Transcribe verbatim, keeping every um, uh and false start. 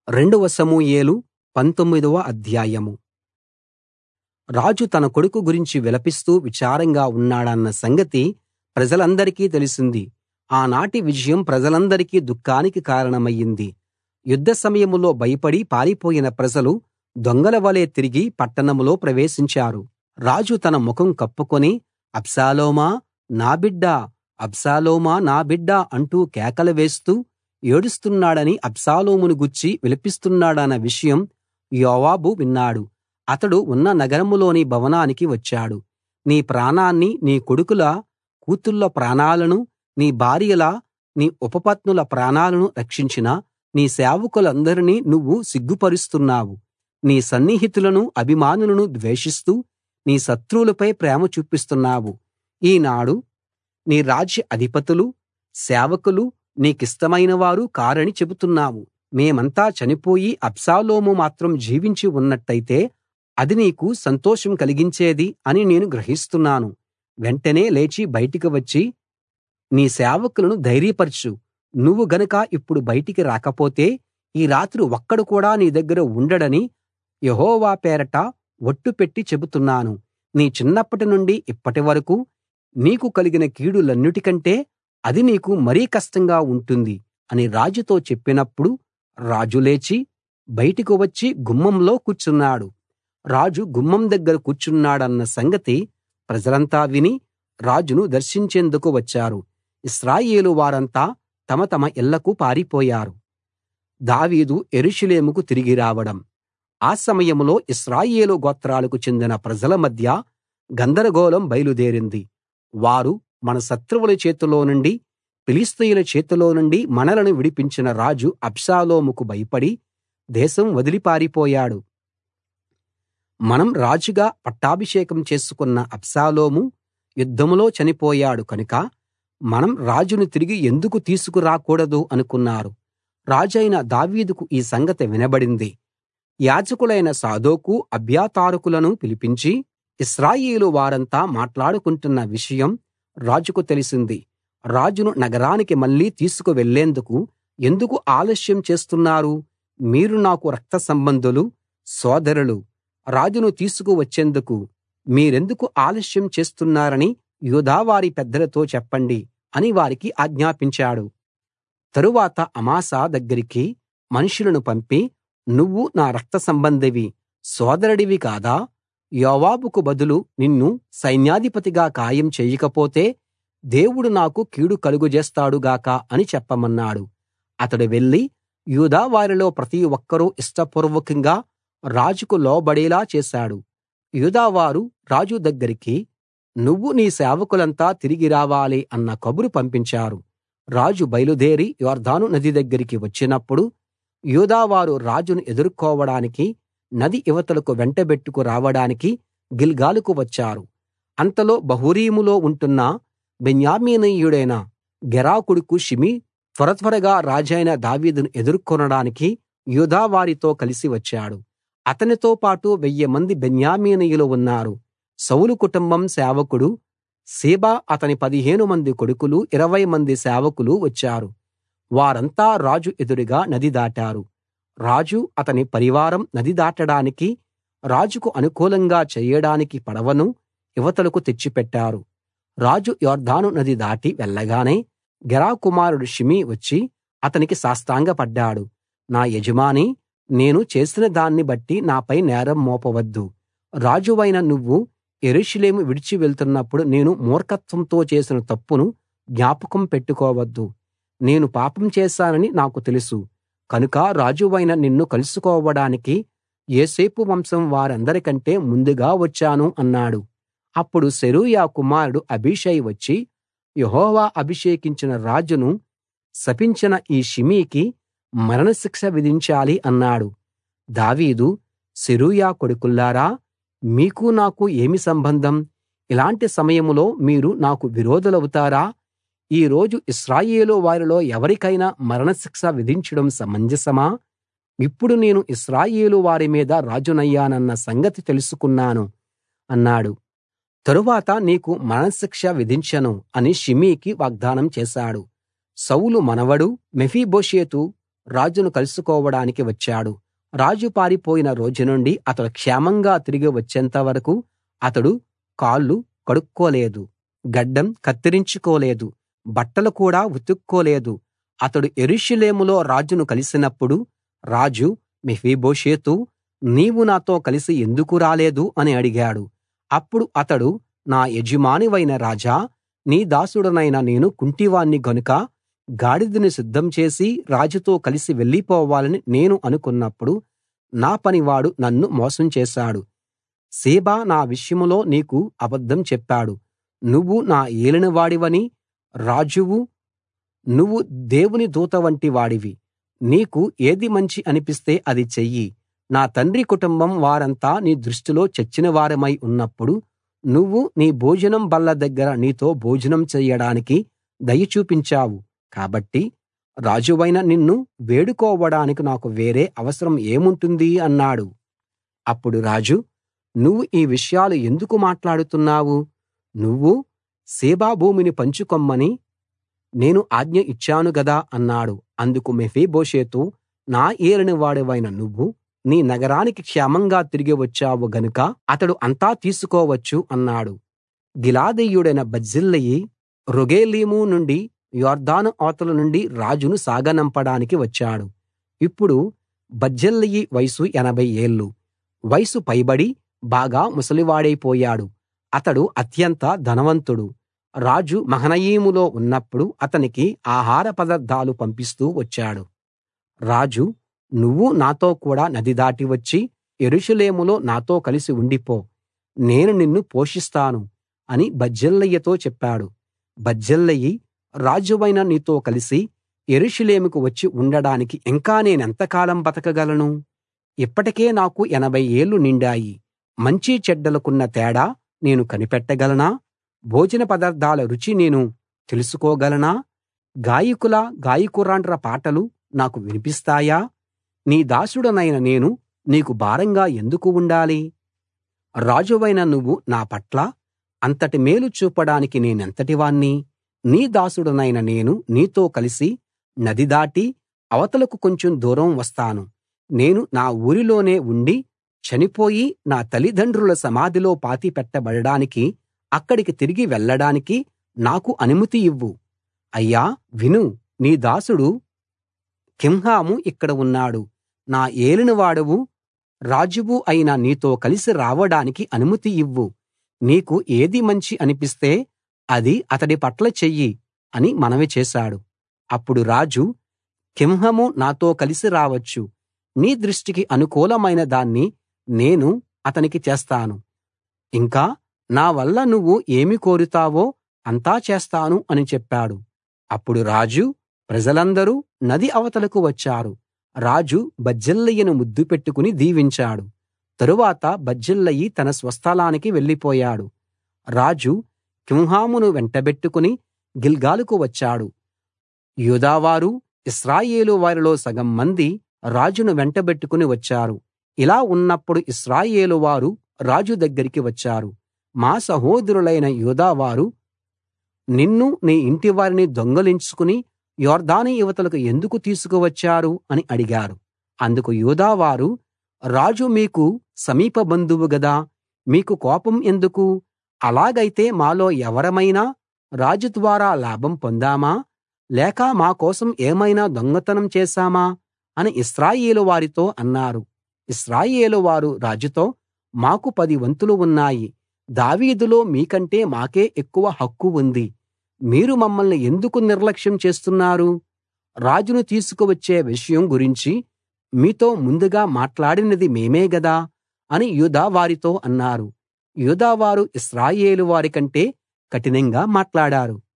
రెండవ సమూయేలు పంతొమ్మిదవ అధ్యాయం. రాజు తన కొడుకు గురించి విలపిస్తూ విచారంగా ఉన్నాడన్న సంగతి ప్రజలందరికీ తెలిసింది. ఆనాటి విజయం ప్రజలందరికీ దుఃఖానికి కారణమయింది. యుద్ధ సమయంలో భయపడి పారిపోయిన ప్రజలు దొంగల వలే తిరిగి పట్టణంలో ప్రవేశించారు. రాజు తన ముఖం కప్పుకొని, అబ్షాలోమా నా బిడ్డా, అబ్షాలోమా నా బిడ్డా అంటూ కేకలు వేస్తూ ఏడుస్తున్నాడని, అబ్షాలోమును గూర్చి విలపిస్తున్నాడన్న విషయం యోవాబు విన్నాడు. అతడు ఉన్న నగరంలోని భవనానికి వచ్చాడు. నీ ప్రాణాన్ని, నీ కొడుకుల కూతుళ్ళ ప్రాణాలను, నీ భార్యల, నీ ఉపపత్నుల ప్రాణాలను రక్షించిన నీ సేవకులందరినీ నువ్వు సిగ్గుపరుస్తున్నావు. నీ సన్నిహితులను, అభిమానులను ద్వేషిస్తూ నీ శత్రువులపై ప్రేమ చూపిస్తున్నావు. ఈనాడు నీ రాజ్య అధిపతులు, సేవకులు నీకిష్టమైనవారు కారని చెబుతున్నావు. మేమంతా చనిపోయి అబ్షాలోము మాత్రం జీవించి ఉన్నట్టయితే అది నీకు సంతోషం కలిగించేది అని నేను గ్రహిస్తున్నాను. వెంటనే లేచి బయటికి వచ్చి నీ సేవకులను ధైర్యపరచు. నువ్వు గనక ఇప్పుడు బయటికి రాకపోతే ఈ రాత్రి ఒక్కడు కూడా నీ దగ్గర ఉండడని యెహోవా పేరట ఒట్టు పెట్టి చెబుతున్నాను. నీ చిన్నప్పటి నుండి ఇప్పటి వరకూ నీకు కలిగిన కీడులన్నిటికంటే అది నీకు మరీ కష్టంగా ఉంటుంది అని రాజుతో చెప్పినప్పుడు రాజు లేచి బయటికి వచ్చి గుమ్మంలో కూర్చున్నాడు. రాజు గుమ్మం దగ్గర కూర్చున్నాడన్న సంగతి ప్రజలంతా విని రాజును దర్శించేందుకు వచ్చారు. ఇశ్రాయేలు వారంతా తమ తమ ఇళ్ళకు పారిపోయారు. దావీదు యెరూషలేముకు తిరిగి రావడం. ఆ సమయంలో ఇశ్రాయేలు గోత్రాలకు చెందిన ప్రజల మధ్య గందరగోళం బయలుదేరింది. వారు మన శత్రువుల చేతిలో నుండి, ఫిలిష్తీయుల చేతిలో నుండి మనలను విడిపించిన రాజు అబ్షాలోముకు భయపడి దేశం వదిలి పారిపోయాడు. మనం రాజుగా పట్టాభిషేకం చేసుకున్న అబ్షాలోము యుద్ధంలో చనిపోయాడు కనుక మనం రాజును తిరిగి ఎందుకు తీసుకురాకూడదు అనుకున్నారు. రాజైన దావీదుకు ఈ సంగతి వినబడింది. యాజకులైన సాదోకు, అబ్యాతారుకులను పిలిపించి ఇశ్రాయేలు వారంతా మాట్లాడుకుంటున్న విషయం రాజుకు తెలిసింది. రాజును నగరానికి మళ్ళీ తీసుకు వెళ్ళేందుకు ఎందుకు ఆలస్యం చేస్తున్నారు? మీరు నాకు రక్త సంబంధులు, సోదరులు. రాజును తీసుకు వచ్చేందుకు మీరెందుకు ఆలస్యం చేస్తున్నారని యూదావారి పెద్దలతో చెప్పండి అని వారికి ఆజ్ఞాపించాడు. తరువాత అమాసా దగ్గరికి మనుషులను పంపి, నువ్వు నా రక్త సంబంధివి, సోదరుడివి కాదా? యోవాబుకు బదులు నిన్ను సైన్యాధిపతిగా ఖాయం చేయకపోతే దేవుడు నాకు కీడు కలుగజేస్తాడు గాక అని చెప్పమన్నాడు. అతడు వెళ్లి యూదా వారిలో ప్రతి ఒక్కరూ ఇష్టపూర్వకంగా రాజుకు లోబడేలా చేశాడు. యూదావారు రాజు దగ్గరికి నువ్వు నీ సేవకులంతా తిరిగి రావాలి అన్న కబురు పంపించారు. రాజు బయలుదేరి యొర్దాను నది దగ్గరికి వచ్చినప్పుడు యూదావారు రాజును ఎదుర్కోవడానికి నది ఇవతలకు వెంటబెట్టుకు రావడానికి గిల్గాలుకు వచ్చారు. అంతలో బహూరీములో ఉంటున్న బెన్యామీనీయుడైన గెరా కొడుకు షిమీ త్వర త్వరగా రాజైన దావీదును ఎదుర్కొనడానికి యూదావారితో కలిసి వచ్చాడు. అతనితో పాటు వెయ్యి మంది బెన్యామీనీయులు ఉన్నారు. సౌలు కుటుంబం సేవకుడు సీబా, అతని పదిహేను మంది కొడుకులు, ఇరవై మంది సేవకులు వచ్చారు. వారంతా రాజు ఎదురుగా నది దాటారు. రాజు, అతని పరివారం నది దాటడానికి, రాజుకు అనుకూలంగా చేయడానికి పడవను ఇవతలకు తెచ్చిపెట్టారు. రాజు యొర్దాను నది దాటి వెళ్ళగానే గెరా కుమారుడు షిమీ వచ్చి అతనికి సాష్టాంగపడ్డాడు. నా యజమానీ, నేను చేసిన దాన్ని బట్టి నాపై నేరం మోపవద్దు. రాజువైన నువ్వు యెరూషలేము విడిచి వెళ్తున్నప్పుడు నేను మూర్ఖత్వంతో చేసిన తప్పును జ్ఞాపకం పెట్టుకోవద్దు. నేను పాపం చేశానని నాకు తెలుసు కనుక రాజువైన నిన్ను కలుసుకోవడానికి యోసేపు వంశం వారందరికంటే ముందుగా వచ్చాను అన్నాడు. అప్పుడు సెరూయా కుమారుడు అబీషై వచ్చి, యెహోవా అభిషేకించిన రాజును శపించిన ఈ షిమీకి మరణశిక్ష విధించాలి అన్నాడు. దావీదు, సెరూయా కొడుకుల్లారా, మీకు నాకు ఏమి సంబంధం? ఇలాంటి సమయంలో మీరు నాకు విరోధులవుతారా? ఈ రోజు ఇశ్రాయేలు వారిలో ఎవరికైనా మరణశిక్ష విధించడం సమంజసమా? ఇప్పుడు నేను ఇశ్రాయేలు వారి మీద రాజునయ్యానన్న సంగతి తెలుసుకున్నాను అన్నాడు. తరువాత నీకు మరణశిక్ష విధించను అని షిమీకి వాగ్దానం చేశాడు. సౌలు మనవడు మెఫీబోషెతు రాజును కలుసుకోవడానికి వచ్చాడు. రాజు పారిపోయిన రోజు నుండి అతడు క్షేమంగా తిరిగి వచ్చేంత వరకూ అతడు కాళ్ళు కడుక్కోలేదు, గడ్డం కత్తిరించుకోలేదు, బట్టలు కూడా ఉతుక్కోలేదు. అతడు యెరూషలేములో రాజును కలిసినప్పుడు రాజు, మెఫీబోషెతూ, నీవు నాతో కలిసి ఎందుకు రాలేదు అని అడిగాడు. అప్పుడు అతడు, నా యజమానివైన రాజా, నీ దాసుడనైన నేను కుంటివాణ్ణి గనుక గాడిదను సిద్ధం చేసి రాజుతో కలిసి వెళ్ళిపోవాలని నేను అనుకున్నప్పుడు నా పనివాడు నన్ను మోసం చేశాడు. సీబా నా విషయంలో నీకు అబద్ధం చెప్పాడు. నువ్వు నా ఏలినవాడివని, రాజువు, నువ్వు దేవుని దూత వంటి వాడివి. నీకు ఏది మంచి అనిపిస్తే అది చెయ్యి. నా తండ్రి కుటుంబం వారంతా నీ దృష్టిలో చచ్చిన వారమై ఉన్నప్పుడు నువ్వు నీ భోజనం బల్ల దగ్గర నీతో భోజనం చెయ్యడానికి దయ చూపించావు. కాబట్టి రాజువైన నిన్ను వేడుకోవడానికి నాకు వేరే అవసరం ఏముంటుంది అన్నాడు. అప్పుడు రాజు, నువ్వు ఈ విషయాలు ఎందుకు మాట్లాడుతున్నావు? నువ్వు సీబా భూమిని పంచుకొమ్మని నేను ఆజ్ఞ ఇచ్చాను గదా అన్నాడు. అందుకు మెఫీబోషెతు, నా ఏలినవాడివైన నువ్వు నీ నగరానికి క్షేమంగా తిరిగి వచ్చావు గనుక అతడు అంతా తీసుకోవచ్చు అన్నాడు. గిలాదీయుడైన బర్జిల్లయి రొగెలీము నుండి యొర్దాను అవతల నుండి రాజును సాగనంపడానికి వచ్చాడు. ఇప్పుడు బర్జిల్లయి వయసు ఎనభై ఏళ్ళు. వయసు పైబడి బాగా ముసలివాడైపోయాడు. అతడు అత్యంత ధనవంతుడు. రాజు మహనయీములో ఉన్నప్పుడు అతనికి ఆహార పదార్థాలు పంపిస్తూ వచ్చాడు. రాజు, నువ్వు నాతో కూడా నది దాటి వచ్చి యెరూషలేములో నాతో కలిసి ఉండిపో, నేను నిన్ను పోషిస్తాను అని బర్జిల్లయితో చెప్పాడు. బర్జిల్లయి, రాజువైన నీతో కలిసి యెరూషలేముకు వచ్చి ఉండడానికి ఇంకా నేనెంతకాలం బతకగలను? ఇప్పటికే నాకు ఎనభై ఏళ్ళు నిండాయి. మంచి చెడ్డలకున్న తేడా నేను కనిపెట్టగలనా? భోజన పదార్థాల రుచి నేను తెలుసుకోగలనా? గాయకుల గాయకురాండ్ర పాటలు నాకు వినిపిస్తాయా? నీ దాసుడనైన నేను నీకు భారంగా ఎందుకు ఉండాలి? రాజువైన నువ్వు నా పట్ల అంతటి మేలు చూపడానికి నేనెంతటివాణ్ణి? నీ దాసుడనైన నేను నీతో కలిసి నది దాటి అవతలకు కొంచెం దూరం వస్తాను. నేను నా ఊరిలోనే ఉండి చనిపోయి నా తల్లిదండ్రుల సమాధిలో పాతిపెట్టబడడానికి అక్కడికి తిరిగి వెళ్ళడానికి నాకు అనుమతి ఇవ్వు. అయ్యా విను, నీ దాసుడు కింహాము ఇక్కడ ఉన్నాడు. నా ఏలినవాడవు రాజువు అయిన నీతో కలిసి రావడానికి అనుమతి ఇవ్వు. నీకు ఏది మంచి అనిపిస్తే అది అతడి పట్ల చెయ్యి అని మనవి చేశాడు. అప్పుడు రాజు, కింహాము నాతో కలిసి రావచ్చు. నీ దృష్టికి అనుకూలమైన దాన్ని నేను అతనికి చేస్తాను. ఇంకా నా వల్ల నువ్వు ఏమి కోరుతావో అంతా చేస్తాను అని చెప్పాడు. అప్పుడు రాజు, ప్రజలందరూ నది అవతలకు వచ్చారు. రాజు బర్జిల్లయిని ముద్దు పెట్టుకుని దీవించాడు. తరువాత బర్జిల్లయి తన స్వస్థలానికి వెళ్ళిపోయాడు. రాజు కింహామును వెంటబెట్టుకుని గిల్గాలుకు వచ్చాడు. యూదావారు, ఇశ్రాయేలు వారిలో సగం మంది రాజును వెంటబెట్టుకుని వచ్చారు. ఇలా ఉన్నప్పుడు ఇశ్రాయేలు వారు రాజు దగ్గరికి వచ్చారు. మా సహోదరులైన యూదావారు నిన్ను నీ ఇంటివారిని దొంగిలించుకుని యొర్దాను ఇవతలకు ఎందుకు తీసుకువచ్చారు అని అడిగారు. అందుకు యూదావారు, రాజు మీకు సమీప బంధువు గదా, మీకు కోపం ఎందుకు? అలాగైతే మాలో ఎవరమైనా రాజు ద్వారా లాభం పొందామా, లేక మా కోసం ఏమైనా దొంగతనం చేశామా అని ఇశ్రాయేలు వారితో అన్నారు. ఇశ్రాయేలు వారు రాజుతో, మాకు పది వంతులు ఉన్నాయి. దావీదులో మీకంటే మాకే ఎక్కువ హక్కు ఉంది. మీరు మమ్మల్ని ఎందుకు నిర్లక్ష్యం చేస్తున్నారు? రాజును తీసుకువచ్చే విషయం గురించి మీతో ముందుగా మాట్లాడినది మేమే గదా అని యూదా వారితో అన్నారు. యూదావారు ఇశ్రాయేలు వారి కంటే కఠినంగా మాట్లాడారు.